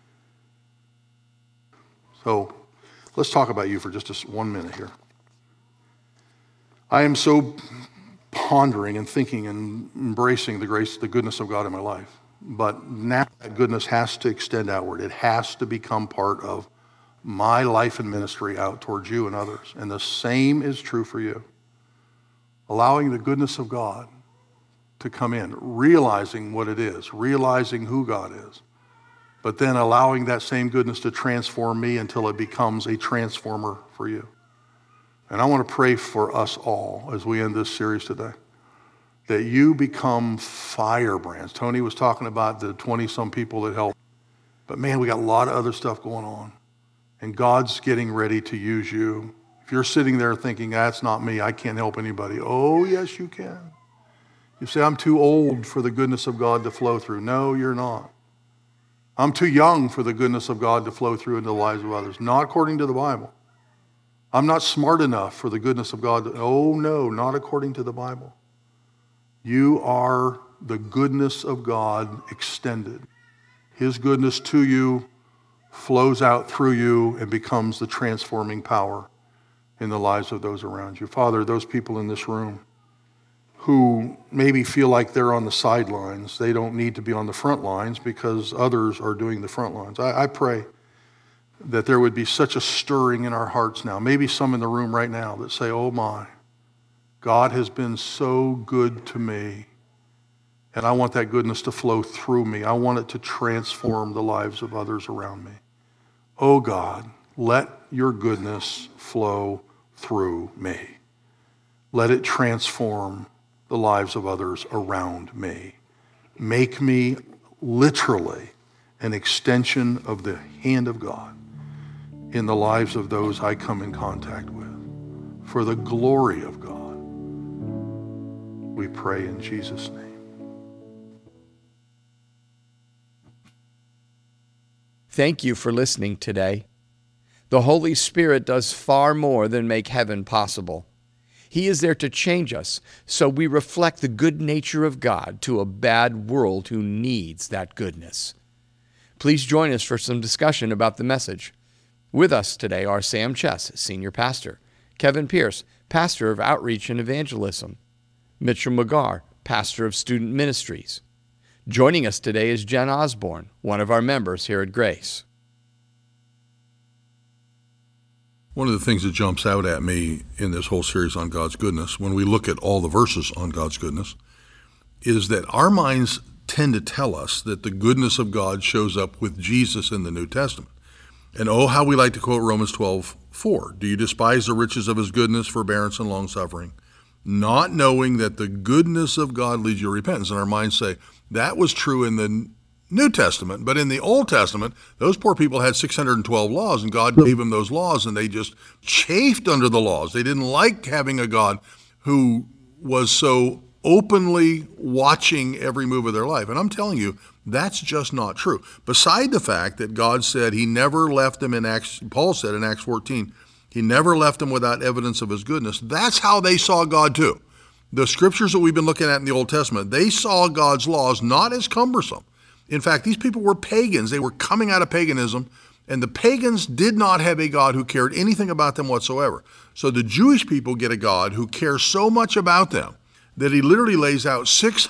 So let's talk about you for just 1 minute here. I am so pondering and thinking and embracing the grace, the goodness of God in my life. But now that goodness has to extend outward. It has to become part of my life and ministry out towards you and others. And the same is true for you. Allowing the goodness of God to come in, realizing what it is, realizing who God is, but then allowing that same goodness to transform me until it becomes a transformer for you. And I want to pray for us all as we end this series today, that you become firebrands. Tony was talking about the 20-some people that helped, but man, we got a lot of other stuff going on, and God's getting ready to use you. If you're sitting there thinking, that's not me, I can't help anybody. Oh, yes, you can. You say, I'm too old for the goodness of God to flow through. No, you're not. I'm too young for the goodness of God to flow through into the lives of others. Not according to the Bible. I'm not smart enough for the goodness of God. Oh, no, not according to the Bible. You are the goodness of God extended. His goodness to you flows out through you and becomes the transforming power in the lives of those around you. Father, those people in this room who maybe feel like they're on the sidelines, they don't need to be on the front lines because others are doing the front lines. I pray that there would be such a stirring in our hearts now. Maybe some in the room right now that say, oh my, God has been so good to me, and I want that goodness to flow through me. I want it to transform the lives of others around me. Oh God, let your goodness flow through me. let it transform the lives of others around me. Make me literally an extension of the hand of God in the lives of those I come in contact with. For the glory of God, we pray in Jesus' name. Thank you for listening today. The Holy Spirit does far more than make heaven possible. He is there to change us so we reflect the good nature of God to a bad world who needs that goodness. Please join us for some discussion about the message. With us today are Sam Chess, Senior Pastor, Kevin Pierce, Pastor of Outreach and Evangelism, Mitchell McGarr, Pastor of Student Ministries. Joining us today is Jen Osborne, one of our members here at Grace. One of the things that jumps out at me in this whole series on God's goodness, when we look at all the verses on God's goodness, is that our minds tend to tell us that the goodness of God shows up with Jesus in the New Testament. And oh, how we like to quote Romans 12:4. Do you despise the riches of his goodness, forbearance, and long-suffering, not knowing that the goodness of God leads you to repentance? And our minds say, that was true in the New Testament, but in the Old Testament, those poor people had 612 laws, and God gave them those laws, and they just chafed under the laws. They didn't like having a God who was so openly watching every move of their life. And I'm telling you, that's just not true. Beside the fact that God said he never left them in Acts, Paul said in Acts 14, he never left them without evidence of his goodness. That's how they saw God too. The scriptures that we've been looking at in the Old Testament, they saw God's laws not as cumbersome. In fact, these people were pagans. They were coming out of paganism, and the pagans did not have a God who cared anything about them whatsoever. So the Jewish people get a God who cares so much about them that he literally lays out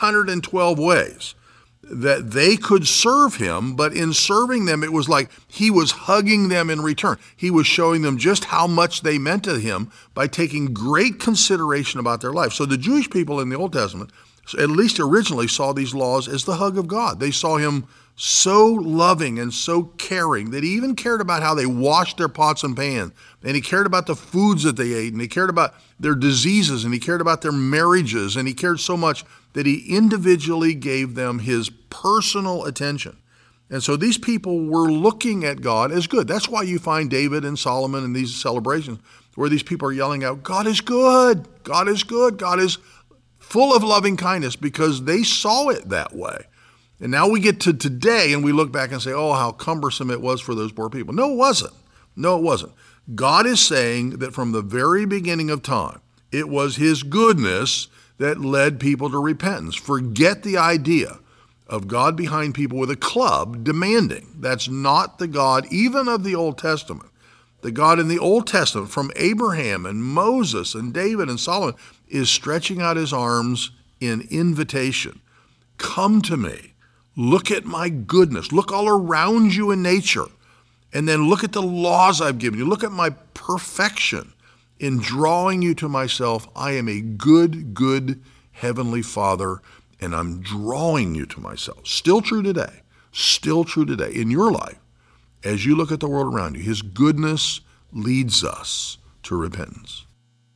612 ways that they could serve him, but in serving them, it was like he was hugging them in return. He was showing them just how much they meant to him by taking great consideration about their life. So the Jewish people in the Old Testament, at least originally, saw these laws as the hug of God. They saw him so loving and so caring that he even cared about how they washed their pots and pans, and he cared about the foods that they ate, and he cared about their diseases, and he cared about their marriages, and he cared so much that he individually gave them his personal attention. And so these people were looking at God as good. That's why you find David and Solomon in these celebrations where these people are yelling out, God is good, God is good, God is full of loving kindness, because they saw it that way. And now we get to today and we look back and say, oh, how cumbersome it was for those poor people. No, it wasn't. No, it wasn't. God is saying that from the very beginning of time, it was his goodness that led people to repentance. Forget the idea of God behind people with a club demanding. That's not the God even of the Old Testament. The God in the Old Testament, from Abraham and Moses and David and Solomon, is stretching out his arms in invitation. Come to me. Look at my goodness. Look all around you in nature. And then look at the laws I've given you. Look at my perfection in drawing you to myself. I am a good, good heavenly Father, and I'm drawing you to myself. Still true today. Still true today in your life. As you look at the world around you, his goodness leads us to repentance.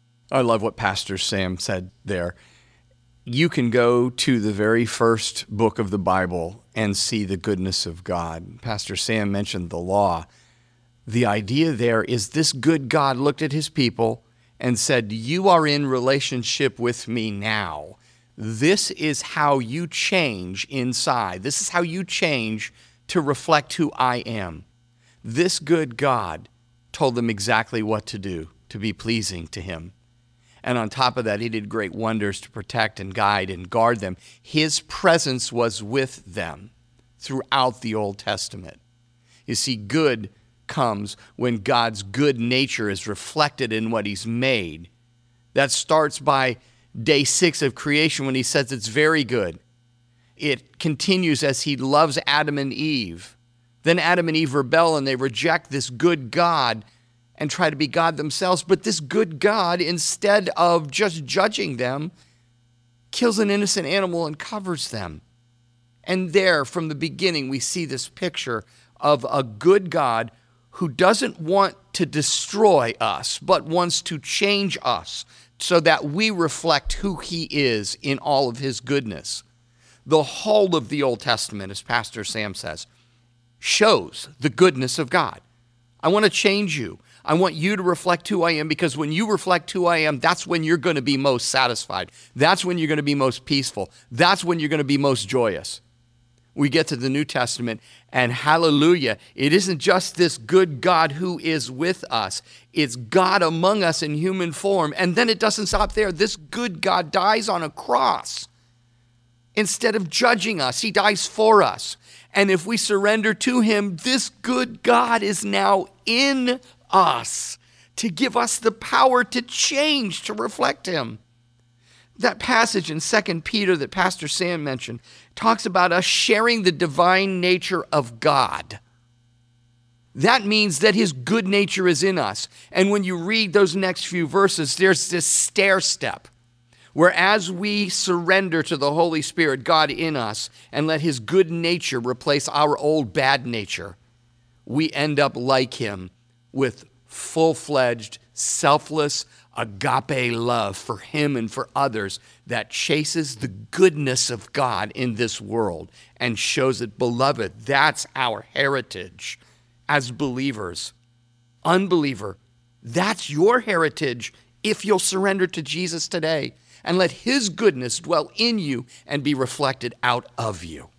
I love what Pastor Sam said there. You can go to the very first book of the Bible and see the goodness of God. Pastor Sam mentioned the law. The idea there is this good God looked at his people and said, you are in relationship with me now. This is how you change inside. This is how you change to reflect who I am. This good God told them exactly what to do to be pleasing to him. And on top of that, he did great wonders to protect and guide and guard them. His presence was with them throughout the Old Testament. You see, good comes when God's good nature is reflected in what he's made. That starts by day 6 of creation when he says it's very good. It continues as he loves Adam and Eve. Then Adam and Eve rebel and they reject this good God and try to be God themselves. But this good God, instead of just judging them, kills an innocent animal and covers them. And there, from the beginning, we see this picture of a good God who doesn't want to destroy us, but wants to change us so that we reflect who he is in all of his goodness. The whole of the Old Testament, as Pastor Sam says, shows the goodness of God. I want to change you. I want you to reflect who I am, because when you reflect who I am, that's when you're going to be most satisfied. That's when you're going to be most peaceful. That's when you're going to be most joyous. We get to the New Testament, and hallelujah, it isn't just this good God who is with us. It's God among us in human form. And then it doesn't stop there. This good God dies on a cross. Instead of judging us, he dies for us. And if we surrender to him, this good God is now in us to give us the power to change, to reflect him. That passage in 2 Peter that Pastor Sam mentioned talks about us sharing the divine nature of God. That means that his good nature is in us. And when you read those next few verses, there's this stair step where as we surrender to the Holy Spirit, God in us, and let his good nature replace our old bad nature, we end up like him with full-fledged, selfless, agape love for him and for others that chases the goodness of God in this world and shows it. Beloved, that's our heritage as believers. Unbeliever, that's your heritage if you'll surrender to Jesus today and let his goodness dwell in you and be reflected out of you.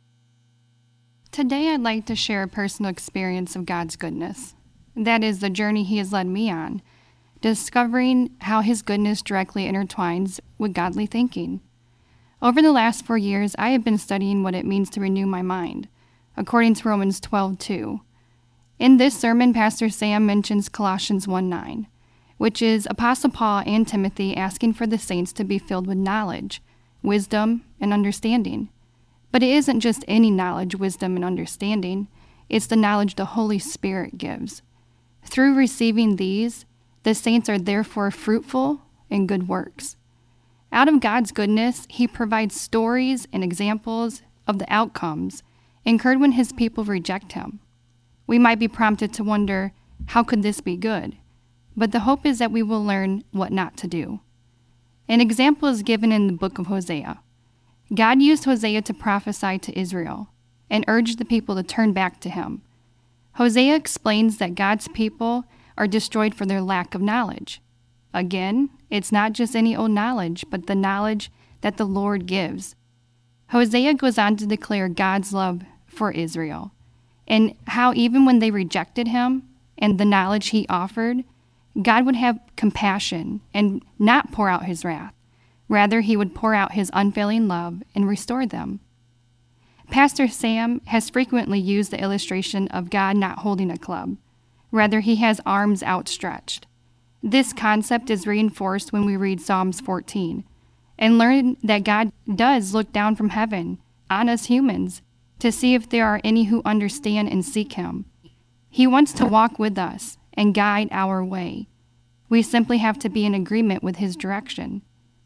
Today I'd like to share a personal experience of God's goodness. That is the journey he has led me on, discovering how his goodness directly intertwines with godly thinking. Over the last 4 years, I have been studying what it means to renew my mind, according to Romans 12:2. In this sermon, Pastor Sam mentions Colossians 1:9, which is Apostle Paul and Timothy asking for the saints to be filled with knowledge, wisdom, and understanding. But it isn't just any knowledge, wisdom, and understanding. It's the knowledge the Holy Spirit gives. Through receiving these, the saints are therefore fruitful in good works. Out of God's goodness, he provides stories and examples of the outcomes incurred when his people reject him. We might be prompted to wonder, how could this be good? But the hope is that we will learn what not to do. An example is given in the book of Hosea. God used Hosea to prophesy to Israel and urge the people to turn back to him. Hosea explains that God's people are destroyed for their lack of knowledge. Again, it's not just any old knowledge, but the knowledge that the Lord gives. Hosea goes on to declare God's love for Israel and how even when they rejected him and the knowledge he offered, God would have compassion and not pour out his wrath. Rather, he would pour out his unfailing love and restore them. Pastor Sam has frequently used the illustration of God not holding a club. Rather, he has arms outstretched. This concept is reinforced when we read Psalms 14 and learn that God does look down from heaven on us humans to see if there are any who understand and seek him. He wants to walk with us and guide our way. We simply have to be in agreement with his direction.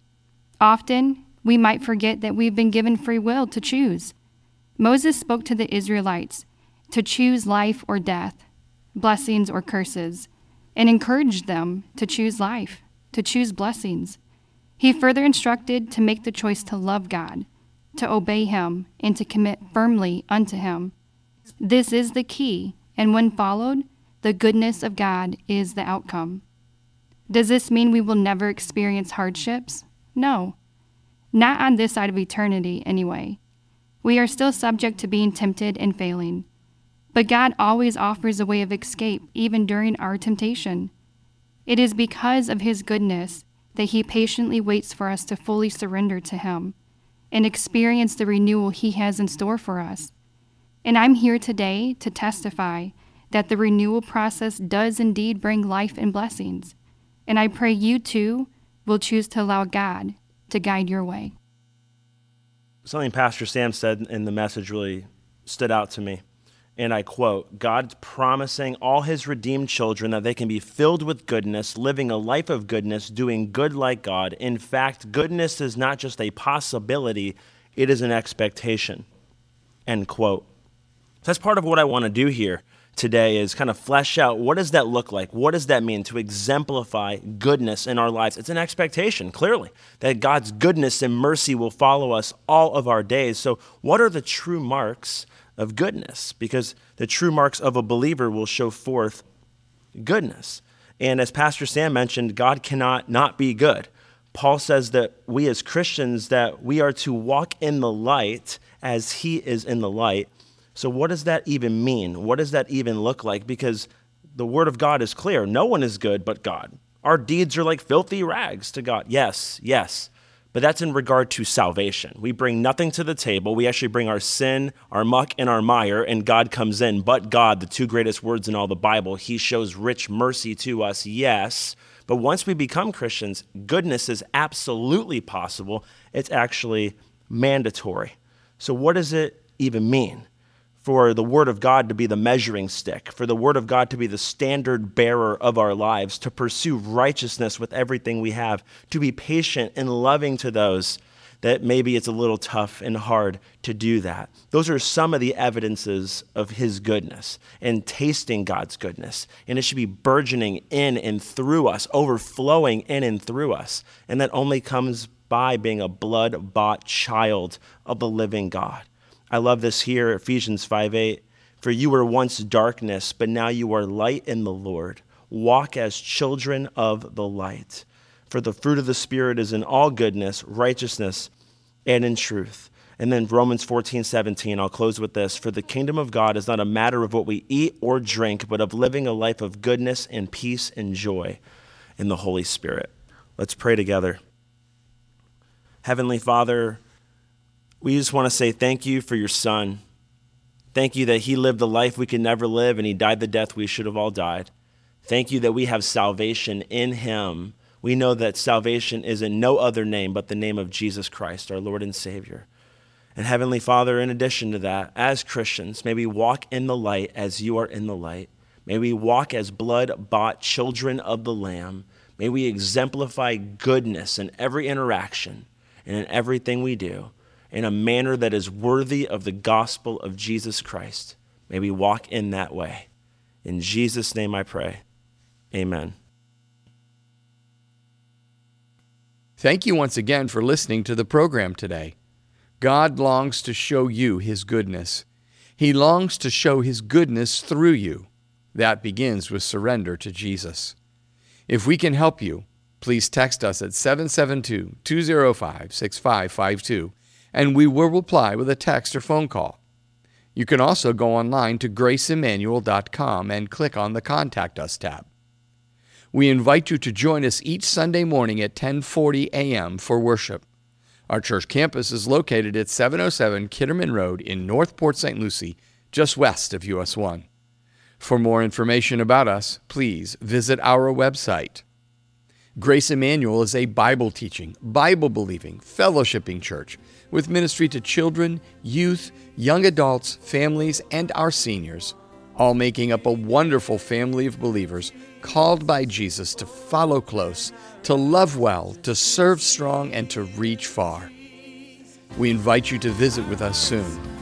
Often, we might forget that we've been given free will to choose. Moses spoke to the Israelites to choose life or death, blessings or curses, and encouraged them to choose life, to choose blessings. He further instructed to make the choice to love God, to obey him, and to commit firmly unto him. This is the key, and when followed, the goodness of God is the outcome. Does this mean we will never experience hardships? No. Not on this side of eternity, anyway. We are still subject to being tempted and failing. But God always offers a way of escape, even during our temptation. It is because of his goodness that he patiently waits for us to fully surrender to him and experience the renewal he has in store for us. And I'm here today to testify that the renewal process does indeed bring life and blessings. And I pray you too will choose to allow God to guide your way. Something Pastor Sam said in the message really stood out to me. And I quote, God's promising all his redeemed children that they can be filled with goodness, living a life of goodness, doing good like God. In fact, goodness is not just a possibility, it is an expectation. End quote. So that's part of what I want to do here today is kind of flesh out, what does that look like? What does that mean to exemplify goodness in our lives? It's an expectation, clearly, that God's goodness and mercy will follow us all of our days. So what are the true marks of goodness? Because the true marks of a believer will show forth goodness. And as Pastor Sam mentioned, God cannot not be good. Paul says that we as Christians, that we are to walk in the light as he is in the light. So what does that even mean? What does that even look like? Because the word of God is clear. No one is good but God. Our deeds are like filthy rags to God. Yes. But that's in regard to salvation. We bring nothing to the table. We actually bring our sin, our muck, and our mire, and God comes in. But God, the two greatest words in all the Bible, he shows rich mercy to us, yes. But once we become Christians, goodness is absolutely possible. It's actually mandatory. So what does it even mean for the Word of God to be the measuring stick, for the Word of God to be the standard bearer of our lives, to pursue righteousness with everything we have, to be patient and loving to those that maybe it's a little tough and hard to do that? Those are some of the evidences of his goodness and tasting God's goodness. And it should be burgeoning in and through us, overflowing in and through us. And that only comes by being a blood-bought child of the living God. I love this here, Ephesians 5:8. For you were once darkness, but now you are light in the Lord. Walk as children of the light. For the fruit of the Spirit is in all goodness, righteousness, and in truth. And then Romans 14:17, I'll close with this. For the kingdom of God is not a matter of what we eat or drink, but of living a life of goodness and peace and joy in the Holy Spirit. Let's pray together. Heavenly Father, we just want to say thank you for your Son. Thank you that he lived the life we could never live and he died the death we should have all died. Thank you that we have salvation in him. We know that salvation is in no other name but the name of Jesus Christ, our Lord and Savior. And Heavenly Father, in addition to that, as Christians, may we walk in the light as you are in the light. May we walk as blood-bought children of the Lamb. May we exemplify goodness in every interaction and in everything we do, in a manner that is worthy of the gospel of Jesus Christ. May we walk in that way. In Jesus' name I pray. Amen. Thank you once again for listening to the program today. God longs to show you his goodness. He longs to show his goodness through you. That begins with surrender to Jesus. If we can help you, please text us at 772-205-6552, and we will reply with a text or phone call. You can also go online to graceemmanuel.com and click on the Contact Us tab. We invite you to join us each Sunday morning at 10:40 a.m. for worship. Our church campus is located at 707 Kitterman Road in North Port St. Lucie, just west of US 1. For more information about us, please visit our website. Grace Emmanuel is a Bible-teaching, Bible-believing, fellowshipping church with ministry to children, youth, young adults, families, and our seniors, all making up a wonderful family of believers called by Jesus to follow close, to love well, to serve strong, and to reach far. We invite you to visit with us soon.